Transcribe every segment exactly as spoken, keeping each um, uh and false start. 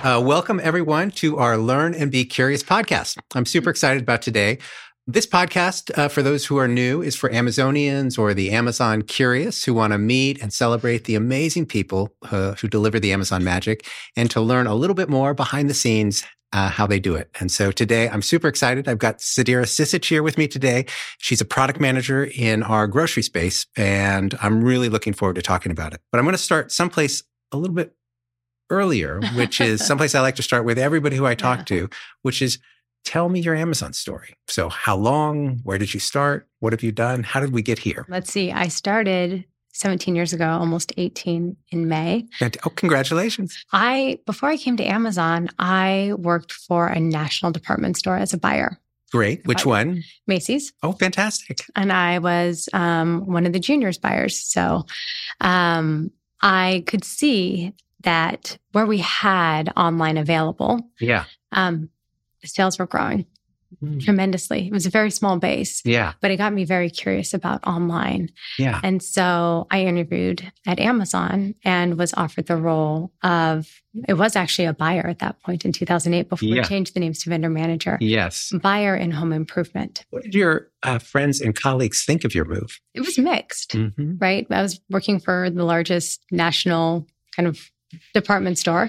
Uh, welcome, everyone, to our Learn and Be Curious podcast. I'm super excited about today. This podcast, uh, for those who are new, is for Amazonians or the Amazon curious who want to meet and celebrate the amazing people uh, who deliver the Amazon magic and to learn a little bit more behind the scenes uh, how they do it. And so today, I'm super excited. I've got Sadira Sisic here with me today. She's a product manager in our grocery space, and I'm really looking forward to talking about it. But I'm going to start someplace a little bit earlier, which is someplace I like to start with everybody who I talk yeah. to, which is tell me your Amazon story. So how long, where did you start? What have you done? How did we get here? Let's see. I started seventeen years ago, almost eighteen in May. And, oh, congratulations. I, before I came to Amazon, I worked for a national department store as a buyer. Great. Which one? Macy's. Oh, fantastic. And I was um, one of the juniors buyers. So um, I could see that where we had online available, yeah, um, the sales were growing mm. tremendously. It was a very small base, yeah, but it got me very curious about online. Yeah, and so I interviewed at Amazon and was offered the role of. It was actually a buyer at that point in two thousand eight before yeah. we changed the names to vendor manager. Yes, buyer in home improvement. What did your uh, friends and colleagues think of your move? It was mixed, mm-hmm. right? I was working for the largest national kind of department store.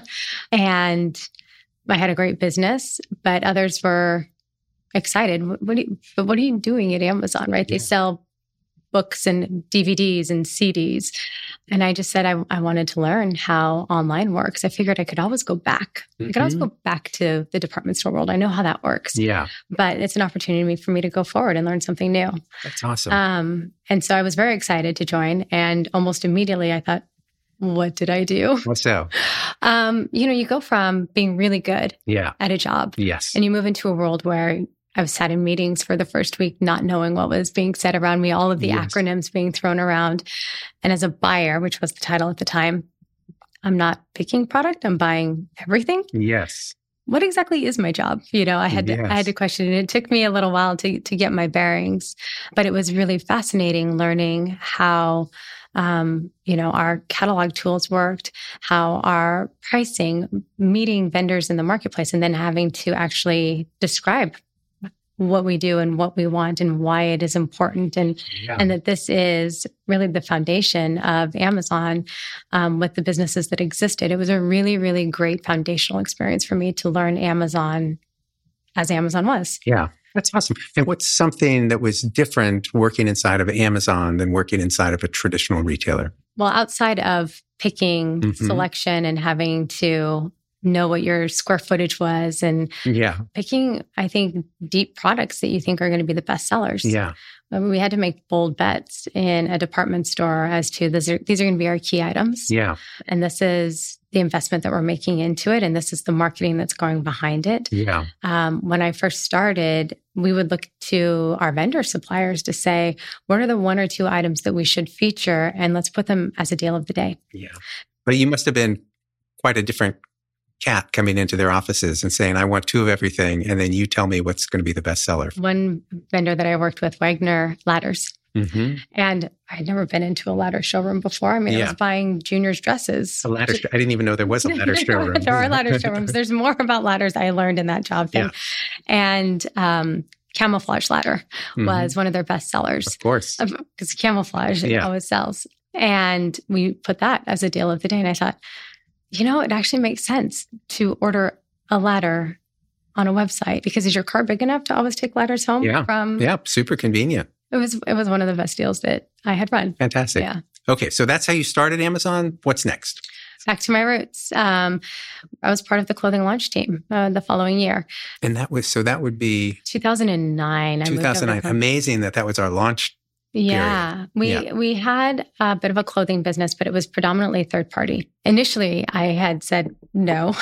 And I had a great business, but others were excited. What, what, are, you, but what are you doing at Amazon, right? Yeah. They sell books and D V Ds and C Ds. And I just said I, I wanted to learn how online works. I figured I could always go back. Mm-hmm. I could always go back to the department store world. I know how that works. Yeah. But it's an opportunity for me to go forward and learn something new. That's awesome. Um, and so I was very excited to join. And almost immediately I thought, what did I do? What's so? Um, you know, you go from being really good yeah. at a job. Yes. And you move into a world where I've sat in meetings for the first week, not knowing what was being said around me, all of the yes. acronyms being thrown around. And as a buyer, which was the title at the time, I'm not picking product, I'm buying everything. Yes. What exactly is my job? You know, I had to, yes. I had to question it. It took me a little while to, to get my bearings, but it was really fascinating learning how Um, you know, our catalog tools worked, how our pricing, meeting vendors in the marketplace, and then having to actually describe what we do and what we want and why it is important. And, yeah. and that this is really the foundation of Amazon um, with the businesses that existed. It was a really, really great foundational experience for me to learn Amazon as Amazon was. Yeah. That's awesome. And what's something that was different working inside of Amazon than working inside of a traditional retailer? Well, outside of picking mm-hmm. selection and having to know what your square footage was and yeah. picking, I think, deep products that you think are going to be the best sellers. Yeah. I mean, we had to make bold bets in a department store as to these are, these are going to be our key items. Yeah. And this is the investment that we're making into it. And this is the marketing that's going behind it. Yeah. Um, when I first started, we would look to our vendor suppliers to say, what are the one or two items that we should feature? And let's put them as a deal of the day. Yeah. But you must have been quite a different cat coming into their offices and saying, I want two of everything. And then you tell me what's going to be the best seller. One vendor that I worked with, Wagner Ladders. Mm-hmm. And I'd never been into a ladder showroom before. I mean, yeah. I was buying juniors' dresses. A ladder. I didn't even know there was a ladder showroom. There are ladder showrooms. There's more about ladders I learned in that job thing. Yeah. And um, camouflage ladder mm-hmm. was one of their best sellers. Of course. Because camouflage yeah. always sells. And we put that as a deal of the day. And I thought, you know, it actually makes sense to order a ladder on a website because is your car big enough to always take ladders home yeah. from? Yeah, super convenient. It was it was one of the best deals that I had run. Fantastic. Yeah. Okay, so that's how you started Amazon. What's next? Back to my roots. Um, I was part of the clothing launch team uh, the following year. And that was, so that would be? two thousand nine. two thousand nine. Amazing that that was our launch Yeah, period. we yeah. we had a bit of a clothing business, but it was predominantly third party. Initially, I had said no,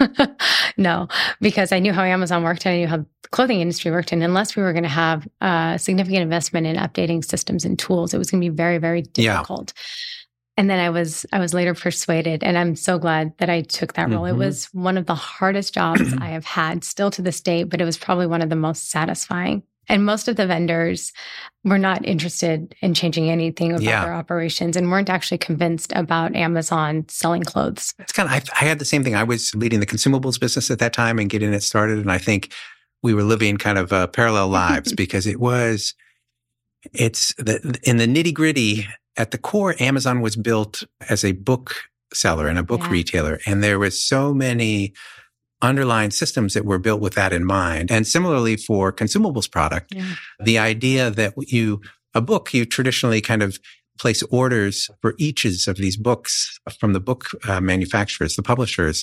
no, because I knew how Amazon worked and I knew how the clothing industry worked. And unless we were going to have a significant investment in updating systems and tools, it was going to be very, very difficult. Yeah. And then I was I was later persuaded, and I'm so glad that I took that role. Mm-hmm. It was one of the hardest jobs I have had still to this day, but it was probably one of the most satisfying. And most of the vendors were not interested in changing anything about Yeah. their operations and weren't actually convinced about Amazon selling clothes. It's kind of, I, I had the same thing. I was leading the consumables business at that time and getting it started. And I think we were living kind of uh, parallel lives because it was, it's the, in the nitty gritty at the core, Amazon was built as a book seller and a book Yeah. retailer. And there was so many underlying systems that were built with that in mind. And similarly for consumables product, Yeah. the idea that you, a book, you traditionally kind of place orders for eaches of these books from the book uh, manufacturers, the publishers.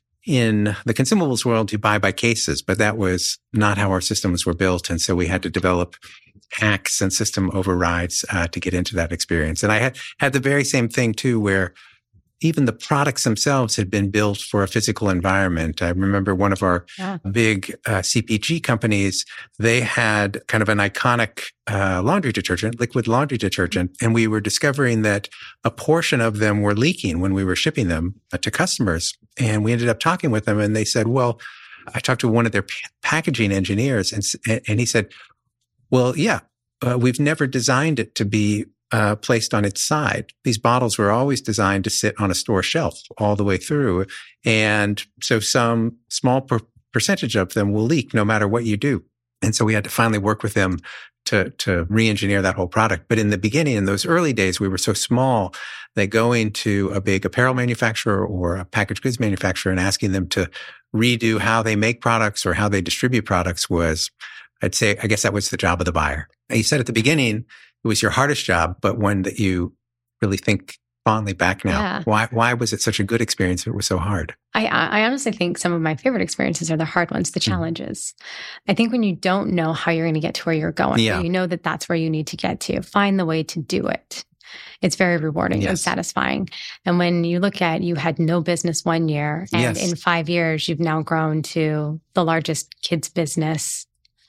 In the consumables world, you buy by cases, but that was not how our systems were built. And so we had to develop hacks and system overrides uh, to get into that experience. And I had, had the very same thing too, where even the products themselves had been built for a physical environment. I remember one of our Yeah. big uh, C P G companies, they had kind of an iconic uh, laundry detergent, liquid laundry detergent. And we were discovering that a portion of them were leaking when we were shipping them uh, to customers. And we ended up talking with them and they said, well, I talked to one of their p- packaging engineers and, and he said, well, yeah, uh, we've never designed it to be Uh, placed on its side. These bottles were always designed to sit on a store shelf all the way through. And so some small per- percentage of them will leak no matter what you do. And so we had to finally work with them to, to re-engineer that whole product. But in the beginning, in those early days, we were so small that going to a big apparel manufacturer or a packaged goods manufacturer and asking them to redo how they make products or how they distribute products was, I'd say, I guess that was the job of the buyer. And you said at the beginning, it was your hardest job, but one that you really think fondly back now. Yeah. Why, why was it such a good experience if it was so hard? I, I honestly think some of my favorite experiences are the hard ones, the challenges. I think when you don't know how you're going to get to where you're going, Yeah. but you know that that's where you need to get to, find the way to do it. It's very rewarding and Yes. satisfying. And when you look at, you had no business one year, and Yes. in five years, you've now grown to the largest kids business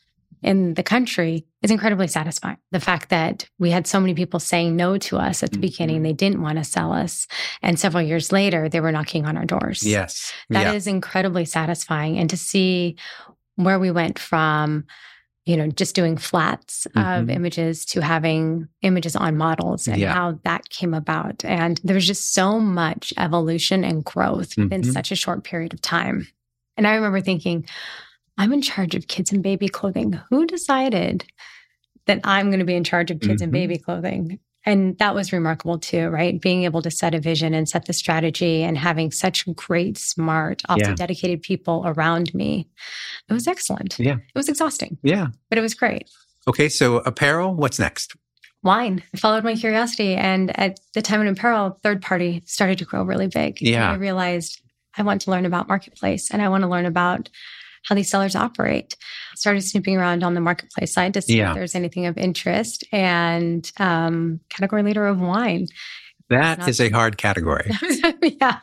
in the country is incredibly satisfying. The fact that we had so many people saying no to us at the Mhm. beginning, they didn't want to sell us. And several years later, they were knocking on our doors. Yes. That yeah. is incredibly satisfying. And to see where we went from, you know, just doing flats of Mhm. images to having images on models and Yeah. how that came about. And there was just so much evolution and growth within Mhm. such a short period of time. And I remember thinking, I'm in charge of kids and baby clothing. Who decided that I'm going to be in charge of kids and Mhm. baby clothing? And that was remarkable too, right? Being able to set a vision and set the strategy and having such great, smart, also Yeah. dedicated people around me. It was excellent. Yeah. It was exhausting, Yeah. but it was great. Okay. So apparel, what's next? Wine. I followed my curiosity. And at the time in apparel, third party started to grow really big. Yeah. And I realized I want to learn about marketplace and I want to learn about how these sellers operate. Started snooping around on the marketplace side to see Yeah. if there's anything of interest, and um, category leader of wine. That Not- is a hard category. Yeah.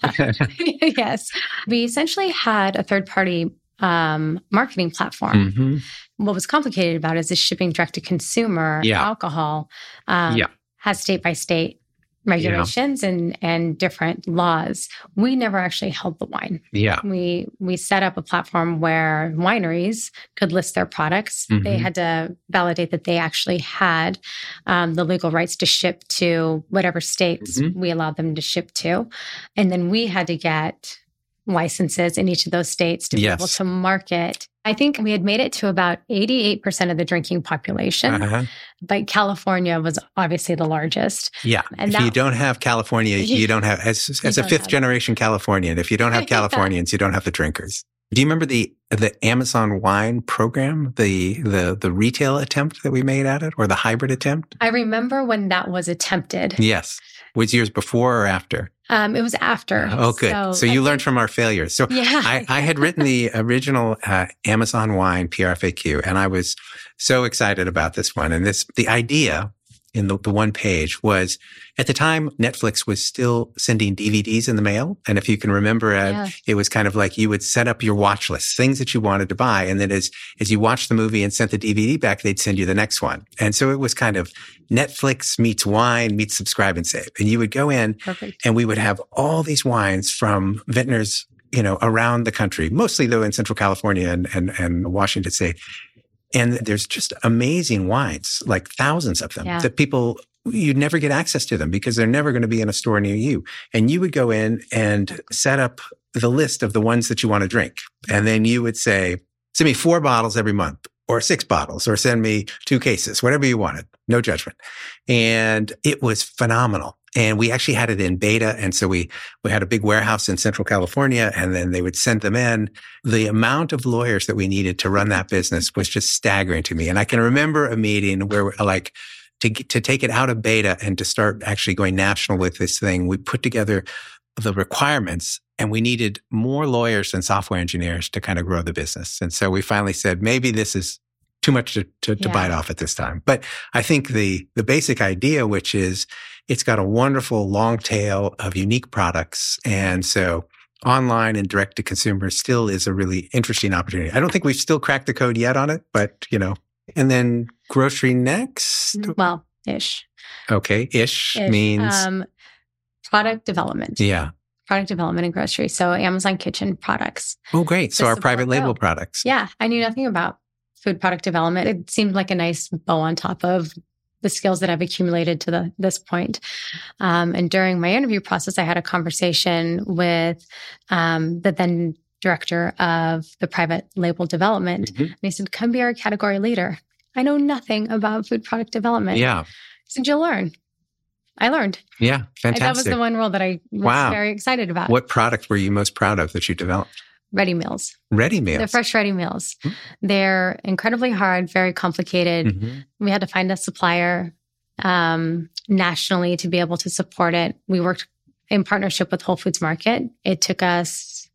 Yes. We essentially had a third party um, marketing platform. Mhm. What was complicated about it is the shipping direct to consumer Yeah. alcohol um, Yeah. has state by state regulations and and different laws. We never actually held the wine. Yeah. We we set up a platform where wineries could list their products. They Mhm. had to validate that they actually had um, the legal rights to ship to whatever states Mhm. we allowed them to ship to, and then we had to get licenses in each of those states to be Yes. able to market. I think we had made it to about eighty-eight percent of the drinking population, Uh-huh. but California was obviously the largest. Yeah. And if that- you don't have California, you don't have, as, as a don't fifth have- generation Californian, if you don't have Yeah. Californians, you don't have the drinkers. Do you remember the the Amazon wine program, the the the retail attempt that we made at it, or the hybrid attempt? I remember when that was attempted. Yes. Was years before or after? Um, it was after. Oh, good. So, I you learned think- from our failures. So Yeah. I, I had written the original uh, Amazon wine P R F A Q, and I was so excited about this one. And this, the idea in the, the one page was, at the time, Netflix was still sending D V Ds in the mail. And if you can remember, uh, Yeah. it was kind of like you would set up your watch list, things that you wanted to buy. And then as, as you watched the movie and sent the D V D back, they'd send you the next one. And so it was kind of Netflix meets wine meets subscribe and save. And you would go in Perfect. and we would have all these wines from vintners, you know, around the country, mostly though in Central California and, and, and Washington State. And there's just amazing wines, like thousands of them, yeah. that people, you'd never get access to them because they're never going to be in a store near you. And you would go in and set up the list of the ones that you want to drink. And then you would say, send me four bottles every month, or six bottles, or send me two cases, whatever you wanted. No judgment. And it was phenomenal. And we actually had it in beta. And so we, we had a big warehouse in Central California, and then they would send them in. The amount of lawyers that we needed to run that business was just staggering to me. And I can remember a meeting where we're like, to, to take it out of beta and to start actually going national with this thing, we put together the requirements, and we needed more lawyers than software engineers to kind of grow the business. And so we finally said, maybe this is too much to, to, to yeah. bite off at this time. But I think the, the basic idea, which is it's got a wonderful long tail of unique products. And so online and direct to consumer still is a really interesting opportunity. I don't think we've still cracked the code yet on it, but you know, and then grocery next. Well, ish. Okay. Ish, ish. means Um, product development. yeah. Product development and grocery. So Amazon Kitchen products. Oh, great. So our private label Go. products. Yeah. I knew nothing about food product development. It seemed like a nice bow on top of the skills that I've accumulated to the, this point. Um, and during my interview process, I had a conversation with um, the then director of the private label development. Mm-hmm. And he said, come be our category leader. I know nothing about food product development. Yeah. He said, you'll learn. I learned. Yeah. Fantastic. That was the one role that I was wow. very excited about. What product were you most proud of that you developed? Ready meals. Ready meals. The fresh ready meals. Mm-hmm. They're incredibly hard, very complicated. Mm-hmm. We had to find a supplier um, nationally to be able to support it. We worked in partnership with Whole Foods Market. It took us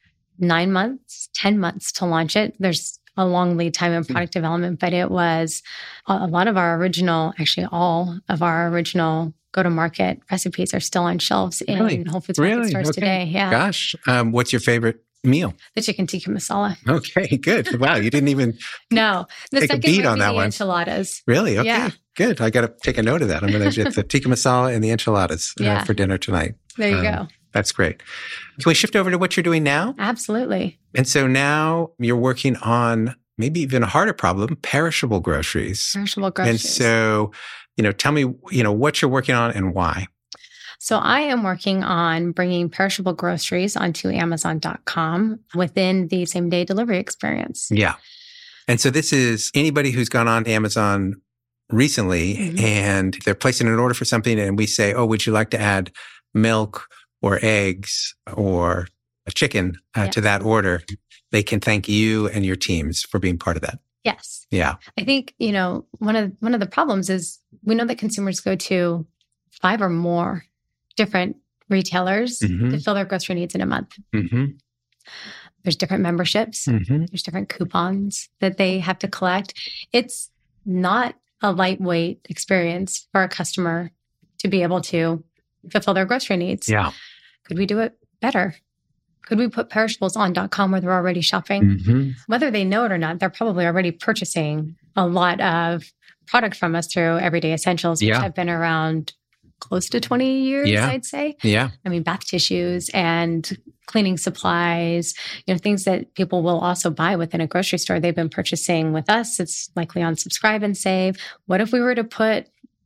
nine months, ten months to launch it. There's a long lead time in product mm-hmm. development, but it was a, a lot of our original, actually all of our original go-to-market recipes are still on shelves in really? Whole Foods Market really? stores okay. today. Yeah. Gosh. Um, what's your favorite meal? The chicken tikka masala. Okay, good. Wow, you didn't even no. The take a beat on that the one. Enchiladas. Really? Okay, yeah. good. I got to take a note of that. I'm going to get the tikka masala and the enchiladas yeah. uh, for dinner tonight. There you um, go. That's great. Can we shift over to what you're doing now? Absolutely. And so now you're working on maybe even a harder problem, perishable groceries. Perishable groceries. And so, you know, tell me, you know, what you're working on and why. So I am working on bringing perishable groceries onto Amazon dot com within the same day delivery experience. Yeah. And so this is anybody who's gone on to Amazon recently mm-hmm. and they're placing an order for something and we say, oh, would you like to add milk or eggs or a chicken uh, yeah. to that order? They can thank you and your teams for being part of that. Yes. Yeah. I think, you know, one of one of the problems is we know that consumers go to five or more different retailers mm-hmm. to fill their grocery needs in a month. Mm-hmm. There's different memberships. Mm-hmm. There's different coupons that they have to collect. It's not a lightweight experience for a customer to be able to fulfill their grocery needs. Yeah. Could we do it better? Could we put perishables on .com where they're already shopping? Mm-hmm. Whether they know it or not, they're probably already purchasing a lot of product from us through Everyday Essentials, which yeah. have been around close to twenty years, yeah. I'd say. Yeah. I mean, bath tissues and cleaning supplies, you know, things that people will also buy within a grocery store. They've been purchasing with us. It's likely on Subscribe and Save. What if we were to put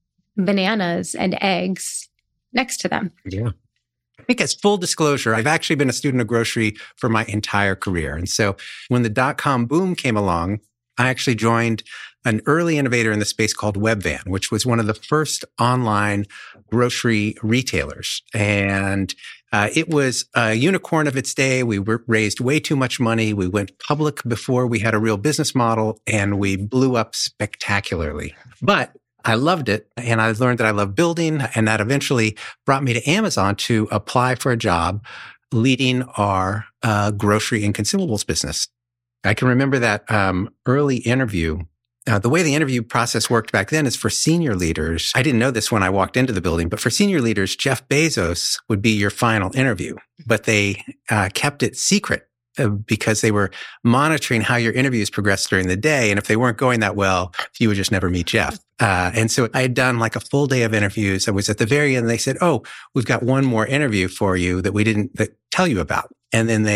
bananas and eggs next to them? Yeah. I think as full disclosure, I've actually been a student of grocery for my entire career. And so when the dot-com boom came along, I actually joined an early innovator in the space called Webvan, which was one of the first online grocery retailers. And uh, it was a unicorn of its day. We were, raised way too much money. We went public before we had a real business model, and we blew up spectacularly. But I loved it, and I learned that I love building, and that eventually brought me to Amazon to apply for a job leading our uh, grocery and consumables business. I can remember that um, early interview. Uh, the way the interview process worked back then is for senior leaders. I didn't know this when I walked into the building, but for senior leaders, Jeff Bezos would be your final interview. But they uh, kept it secret uh, because they were monitoring how your interviews progressed during the day. And if they weren't going that well, you would just never meet Jeff. Uh, and so I had done like a full day of interviews. I was at the very end. They said, oh, we've got one more interview for you that we didn't that tell you about. And then they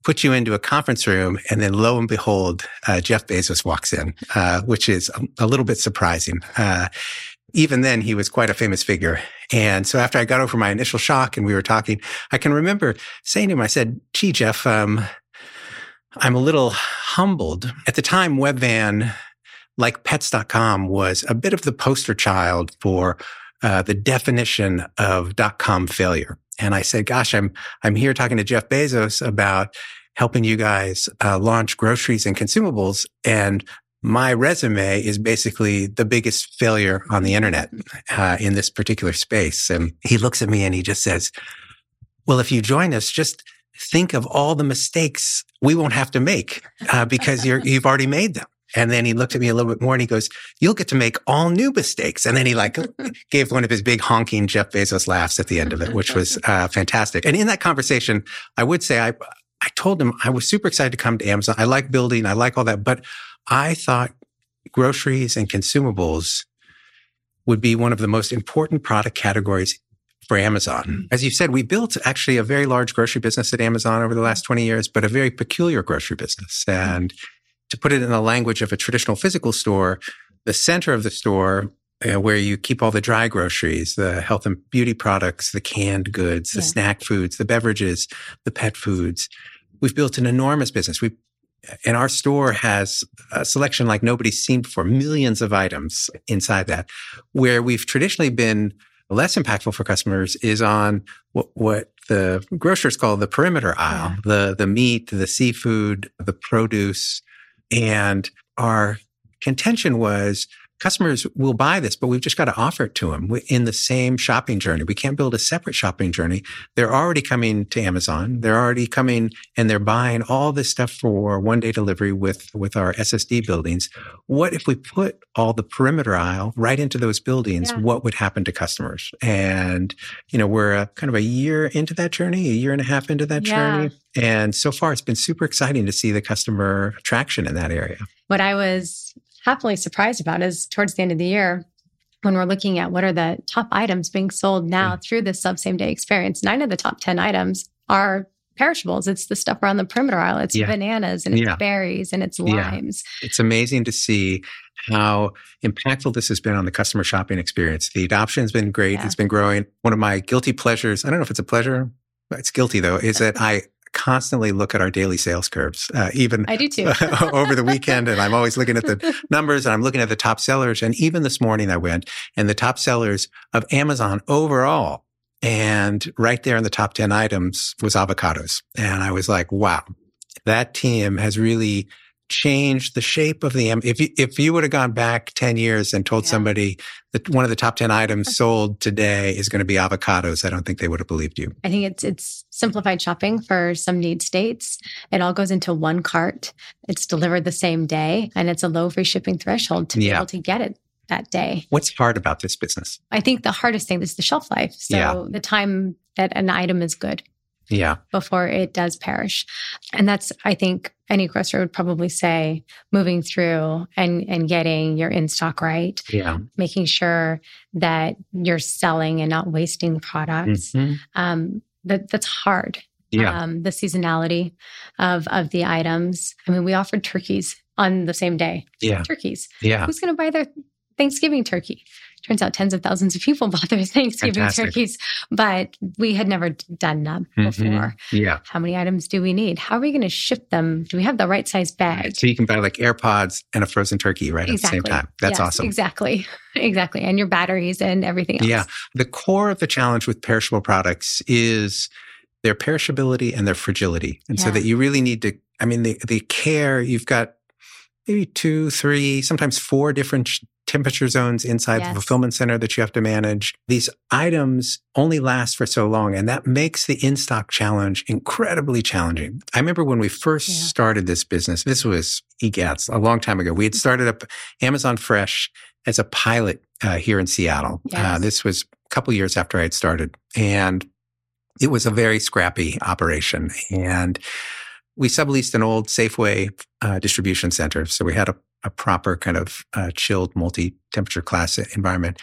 put you into a conference room, and then lo and behold, uh, Jeff Bezos walks in, uh, which is a, a little bit surprising. Uh, even then, he was quite a famous figure. And so after I got over my initial shock and we were talking, I can remember saying to him, I said, gee, Jeff, um, I'm a little humbled. At the time, Webvan, like pets dot com, was a bit of the poster child for uh, the definition of dot-com failure. And I said, gosh, I'm I'm here talking to Jeff Bezos about helping you guys uh, launch groceries and consumables. And my resume is basically the biggest failure on the internet uh, in this particular space. And he looks at me and he just says, well, if you join us, just think of all the mistakes we won't have to make uh, because you're, you've already made them. And then he looked at me a little bit more and he goes, you'll get to make all new mistakes. And then he like gave one of his big honking Jeff Bezos laughs at the end of it, which was uh, fantastic. And in that conversation, I would say, I, I told him I was super excited to come to Amazon. I like building. I like all that. But I thought groceries and consumables would be one of the most important product categories for Amazon. As you said, we built actually a very large grocery business at Amazon over the last twenty years, but a very peculiar grocery business. And to put it in the language of a traditional physical store, the center of the store, uh, where you keep all the dry groceries, the health and beauty products, the canned goods, the yeah. snack foods, the beverages, the pet foods, we've built an enormous business. We, and our store has a selection like nobody's seen before, millions of items inside that. Where we've traditionally been less impactful for customers is on what, what the grocers call the perimeter aisle, yeah. the the meat, the seafood, the produce. And our contention was customers will buy this, but we've just got to offer it to them in the same shopping journey. We can't build a separate shopping journey. They're already coming to Amazon. They're already coming and they're buying all this stuff for one day delivery with, with our S S D buildings. What if we put all the perimeter aisle right into those buildings? Yeah. What would happen to customers? And, you know, we're a, kind of a year into that journey, a year and a half into that yeah. journey. And so far, it's been super exciting to see the customer traction in that area. What I was happily surprised about is towards the end of the year, when we're looking at what are the top items being sold now mm. through this sub same day experience, nine of the top ten items are perishables. It's the stuff around the perimeter aisle. It's yeah. bananas and it's yeah. berries and it's limes. Yeah. It's amazing to see how impactful this has been on the customer shopping experience. The adoption has been great. Yeah. It's been growing. One of my guilty pleasures, I don't know if it's a pleasure, but it's guilty though, is that I constantly look at our daily sales curves, uh, even I do too. over the weekend. And I'm always looking at the numbers and I'm looking at the top sellers. And even this morning I went and the top sellers of Amazon overall, and right there in the top ten items was avocados. And I was like, wow, that team has really changed the shape of the, if you, if you would have gone back ten years and told yeah. somebody that one of the top ten items sold today is going to be avocados, I don't think they would have believed you. I think it's, it's simplified shopping for some need states. It all goes into one cart. It's delivered the same day and it's a low free shipping threshold to be yeah. able to get it that day. What's hard about this business? I think the hardest thing is the shelf life. So yeah. the time that an item is good. Yeah. Before it does perish. And that's, I think any grocer would probably say, moving through and, and getting your in-stock right. Yeah. Making sure that you're selling and not wasting products. Mm-hmm. Um, that that's hard. Yeah. Um, the seasonality of, of the items. I mean, we offered turkeys on the same day. Yeah. Turkeys. Yeah. Who's going to buy their Thanksgiving turkey? Turns out tens of thousands of people bought their Thanksgiving Fantastic. turkeys, but we had never done that before. Mm-hmm. Yeah. How many items do we need? How are we going to ship them? Do we have the right size bag? So you can buy like AirPods and a frozen turkey right exactly. at the same time. That's yes, awesome. Exactly. Exactly. And your batteries and everything else. Yeah. The core of the challenge with perishable products is their perishability and their fragility. And yeah. so that you really need to, I mean, the, the care, you've got maybe two, three, sometimes four different sh- temperature zones inside yes. the fulfillment center that you have to manage. These items only last for so long, and that makes the in-stock challenge incredibly challenging. I remember when we first yeah. started this business, this was, egads, a long time ago. We had started up Amazon Fresh as a pilot uh, here in Seattle. Yes. Uh, this was a couple years after I had started, and it was a very scrappy operation. And we subleased an old Safeway uh, distribution center. So we had a, a proper kind of uh, chilled multi-temperature class environment.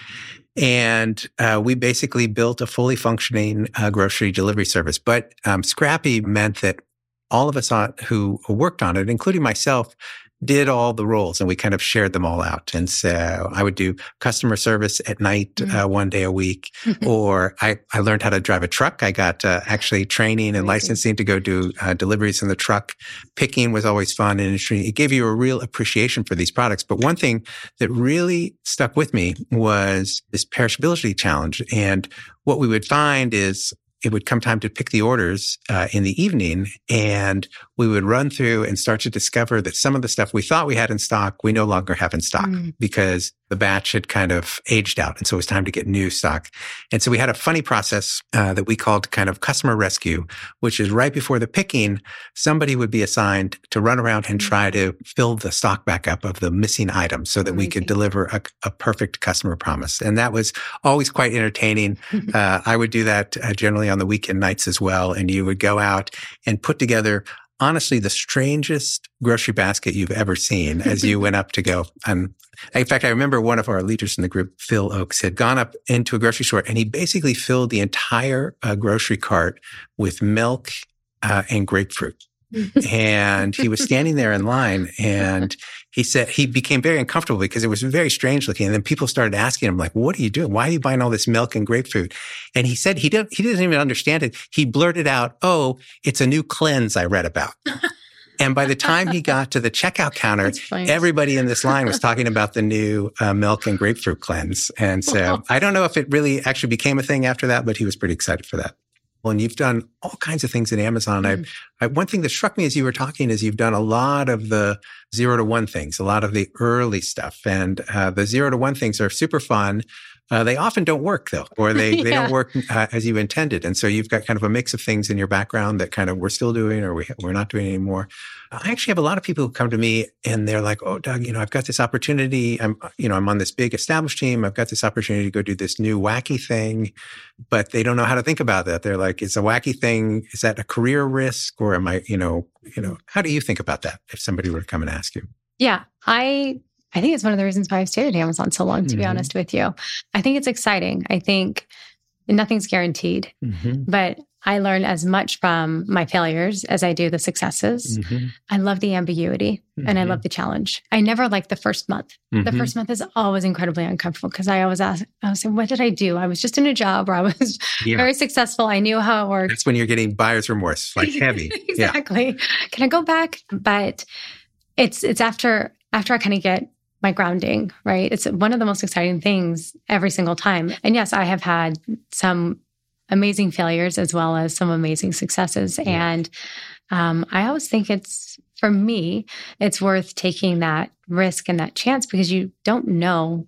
And uh, we basically built a fully functioning uh, grocery delivery service. But um, scrappy meant that all of us on, who worked on it, including myself, did all the roles, and we kind of shared them all out. And so I would do customer service at night, mm-hmm. uh, one day a week, or I, I learned how to drive a truck. I got uh, actually training and licensing to go do uh, deliveries in the truck. Picking was always fun and interesting. It gave you a real appreciation for these products. But one thing that really stuck with me was this perishability challenge. And what we would find is it would come time to pick the orders uh, in the evening, and we would run through and start to discover that some of the stuff we thought we had in stock, we no longer have in stock mm. because the batch had kind of aged out. And so it was time to get new stock. And so we had a funny process uh, that we called kind of customer rescue, which is right before the picking, somebody would be assigned to run around and try to fill the stock back up of the missing items so that Amazing. we could deliver a, a perfect customer promise. And that was always quite entertaining. uh, I would do that uh, generally on the weekend nights as well. And you would go out and put together honestly, the strangest grocery basket you've ever seen as you went up to go. Um, in fact, I remember one of our leaders in the group, Phil Oakes, had gone up into a grocery store and he basically filled the entire uh, grocery cart with milk uh, and grapefruit. And he was standing there in line and he said he became very uncomfortable because it was very strange looking. And then people started asking him, like, what are you doing? Why are you buying all this milk and grapefruit? And he said he didn't, he doesn't even understand it. He blurted out, oh, it's a new cleanse I read about. And by the time he got to the checkout counter, everybody in this line was talking about the new uh, milk and grapefruit cleanse. And so I don't know if it really actually became a thing after that, but he was pretty excited for that. Well, and you've done all kinds of things at Amazon. Mm. I, I, one thing that struck me as you were talking is you've done a lot of the zero to one things, a lot of the early stuff. And uh, the zero to one things are super fun. Uh, they often don't work, though, or they, yeah. they don't work uh, as you intended. And so you've got kind of a mix of things in your background that kind of we're still doing or we, we're not doing anymore. I actually have a lot of people who come to me and they're like, oh, Doug, you know, I've got this opportunity. I'm, you know, I'm on this big established team. I've got this opportunity to go do this new wacky thing, but they don't know how to think about that. They're like, it's a wacky thing. Is that a career risk or am I, you know, you know, how do you think about that if somebody were to come and ask you? Yeah, I... I think it's one of the reasons why I've stayed at Amazon so long, to mm-hmm. be honest with you. I think it's exciting. I think nothing's guaranteed, mm-hmm. but I learn as much from my failures as I do the successes. Mm-hmm. I love the ambiguity mm-hmm. and I love the challenge. I never like the first month. Mm-hmm. The first month is always incredibly uncomfortable because I always ask, I was like, what did I do? I was just in a job where I was yeah. very successful. I knew how it worked. That's when you're getting buyer's remorse, like heavy. Exactly. Yeah. Can I go back? But it's it's after after I kind of get my grounding, right? It's one of the most exciting things every single time. And yes, I have had some amazing failures as well as some amazing successes. Yeah. And um, I always think it's, for me, it's worth taking that risk and that chance because you don't know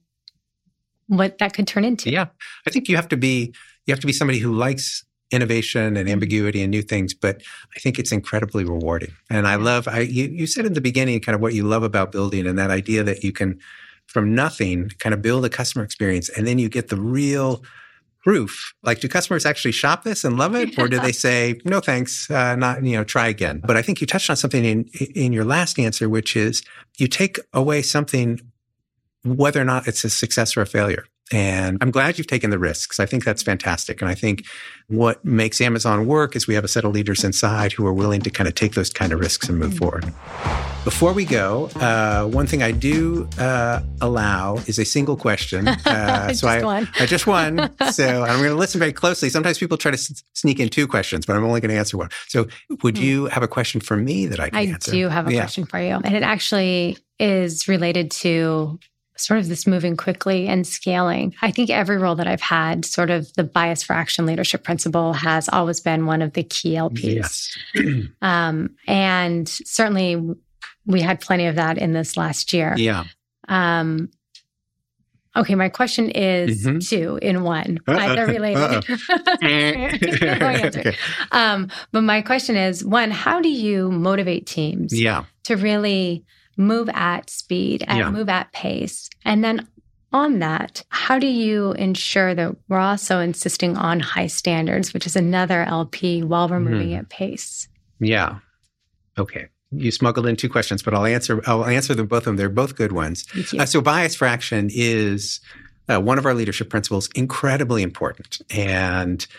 what that could turn into. Yeah. I think you have to be, you have to be somebody who likes innovation and ambiguity and new things, but I think it's incredibly rewarding. And I love, I you, you said in the beginning kind of what you love about building and that idea that you can, from nothing, kind of build a customer experience and then you get the real proof. Like, do customers actually shop this and love it? Or do they say, no, thanks, uh, not, you know, try again? But I think you touched on something in, in your last answer, which is you take away something, whether or not it's a success or a failure. And I'm glad you've taken the risks. I think that's fantastic. And I think what makes Amazon work is we have a set of leaders inside who are willing to kind of take those kind of risks and move forward. Before we go, uh, one thing I do uh, allow is a single question. Uh, just so I, one. I just one. So I'm going to listen very closely. Sometimes people try to s- sneak in two questions, but I'm only going to answer one. So would hmm. you have a question for me that I can I answer? I do have a yeah. question for you. And it actually is related to sort of this moving quickly and scaling. I think every role that I've had, sort of the bias for action leadership principle has always been one of the key L Ps. Yes. um, and certainly we had plenty of that in this last year. Yeah. Um, okay, my question is mm-hmm. two in one. Uh-uh. They're related. okay. um, but my question is, one, how do you motivate teams yeah. to really move at speed and yeah. move at pace? And then on that, how do you ensure that we're also insisting on high standards, which is another L P, while we're moving mm. at pace? Yeah. Okay. You smuggled in two questions, but I'll answer I'll answer them both of them. They're both good ones. Uh, so bias for action is uh, one of our leadership principles, incredibly important. And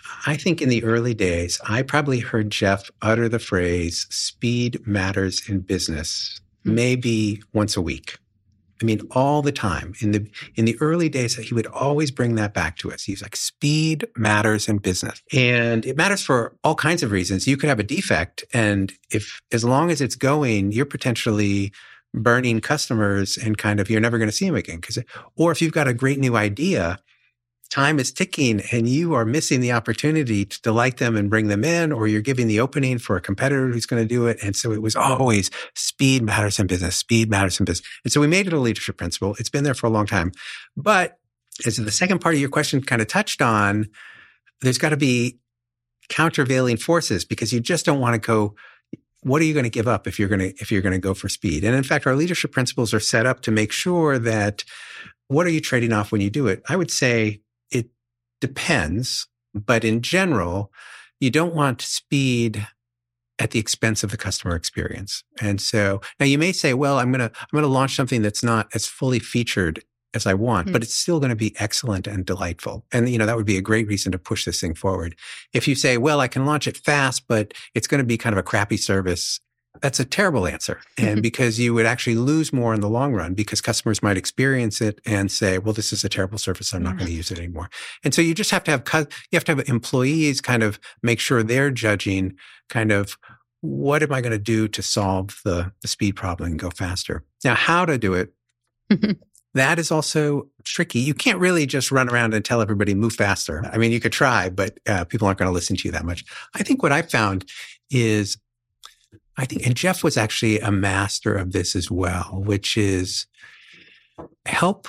I think in the early days, I probably heard Jeff utter the phrase, speed matters in business, maybe once a week. I mean, all the time. In the in the early days, he would always bring that back to us. He's like, speed matters in business. And it matters for all kinds of reasons. You could have a defect, and if as long as it's going, you're potentially burning customers and kind of you're never going to see them again. Because, or if you've got a great new idea, time is ticking and you are missing the opportunity to delight them and bring them in, or you're giving the opening for a competitor who's going to do it. And so it was always speed matters in business, speed matters in business. And so we made it a leadership principle. It's been there for a long time. But as the second part of your question kind of touched on, there's got to be countervailing forces because you just don't want to go, what are you going to give up if you're going to, if you're going to go for speed? And in fact, our leadership principles are set up to make sure that what are you trading off when you do it? I would say, it depends, but in general, you don't want speed at the expense of the customer experience. And so now you may say, well, I'm going to, I'm going to launch something that's not as fully featured as I want, mm-hmm. but it's still going to be excellent and delightful. And, you know, that would be a great reason to push this thing forward. If you say, well, I can launch it fast, but it's going to be kind of a crappy service, that's a terrible answer. And because you would actually lose more in the long run because customers might experience it and say, well, this is a terrible service. I'm not mm-hmm. going to use it anymore. And so you just have to have, you have to have employees kind of make sure they're judging kind of what am I going to do to solve the, the speed problem and go faster? Now, how to do it, that is also tricky. You can't really just run around and tell everybody move faster. I mean, you could try, but uh, people aren't going to listen to you that much. I think what I found is I think, and Jeff was actually a master of this as well, which is help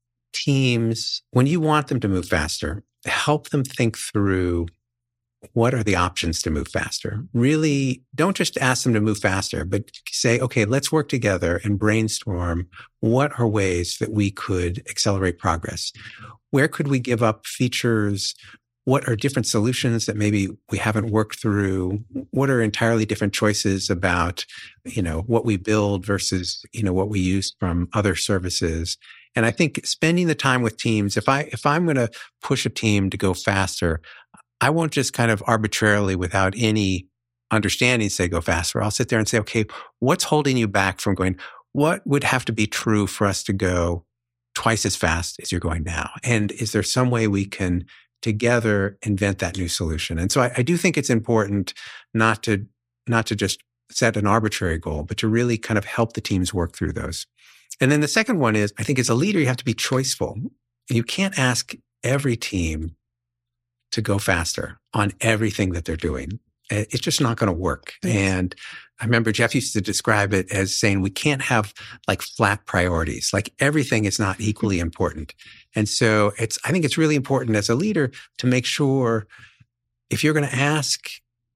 teams, when you want them to move faster, help them think through what are the options to move faster. Really, don't just ask them to move faster, but say, okay, let's work together and brainstorm what are ways that we could accelerate progress. Where could we give up features? What are different solutions that maybe we haven't worked through? What are entirely different choices about, you know, what we build versus, you know, what we use from other services? And I think spending the time with teams, if I, if I'm going to push a team to go faster, I won't just kind of arbitrarily without any understanding say go faster. I'll sit there and say, okay, what's holding you back from going? What would have to be true for us to go twice as fast as you're going now? And is there some way we can together invent that new solution? And so I, I do think it's important not to not to just set an arbitrary goal, but to really kind of help the teams work through those. And then the second one is, I think as a leader, you have to be choiceful. You can't ask every team to go faster on everything that they're doing. It's just not going to work. And I remember Jeff used to describe it as saying, we can't have like flat priorities. Like everything is not equally important. And so it's, I think it's really important as a leader to make sure if you're going to ask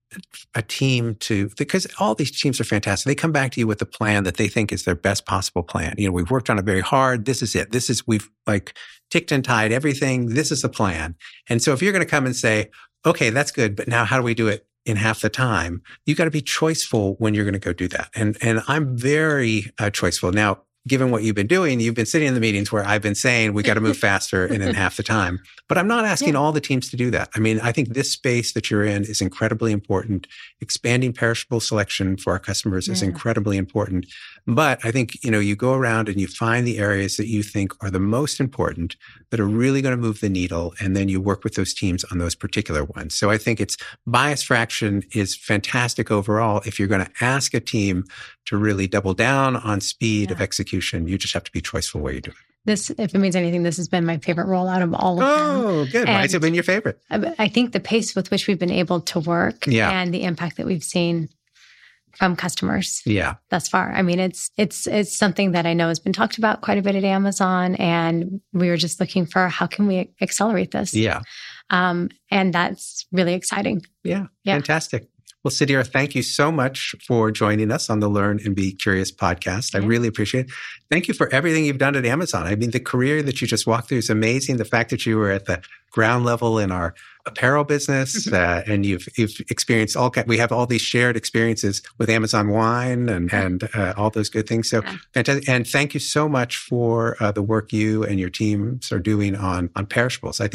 a team to, because all these teams are fantastic. They come back to you with a plan that they think is their best possible plan. You know, we've worked on it very hard. This is it. This is, we've like ticked and tied everything. This is the plan. And so if you're going to come and say, okay, that's good, but now how do we do it in half the time? You got to be choiceful when you're going to go do that. And, and I'm very uh, choiceful. Now, given what you've been doing, you've been sitting in the meetings where I've been saying we got to move faster and in half the time. But I'm not asking yeah. all the teams to do that. I mean, I think this space that you're in is incredibly important. Expanding perishable selection for our customers yeah. is incredibly important. But I think, you know, you go around and you find the areas that you think are the most important, that are really going to move the needle, and then you work with those teams on those particular ones. So I think it's bias fraction is fantastic overall. If you're going to ask a team to really double down on speed yeah. of execution, you just have to be choiceful where you do it. This, if it means anything, this has been my favorite role out of all of oh, them. Oh, good. Why has it been your favorite? I, I think the pace with which we've been able to work yeah. and the impact that we've seen from customers yeah. thus far. I mean, it's it's it's something that I know has been talked about quite a bit at Amazon, and we were just looking for how can we accelerate this? Yeah. Um, and that's really exciting. Yeah. yeah. Fantastic. Well, Sudhir, thank you so much for joining us on the Learn and Be Curious podcast. Yeah. I really appreciate it. Thank you for everything you've done at Amazon. I mean, the career that you just walked through is amazing. The fact that you were at the ground level in our apparel business, uh, and you've you've experienced all. We have all these shared experiences with Amazon Wine and and uh, all those good things. So, yeah. fantastic! And thank you so much for uh, the work you and your teams are doing on on perishables. I think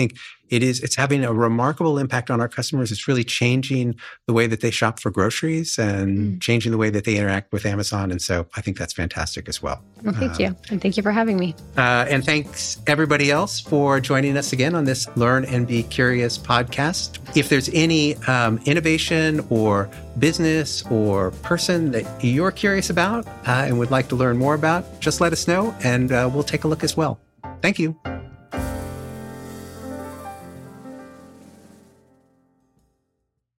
it is, it's having a remarkable impact on our customers. It's really changing the way that they shop for groceries and mm. changing the way that they interact with Amazon. And so I think that's fantastic as well. Well, thank um, you. And thank you for having me. Uh, and thanks everybody else for joining us again on this Learn and Be Curious podcast. If there's any um, innovation or business or person that you're curious about uh, and would like to learn more about, just let us know and uh, we'll take a look as well. Thank you.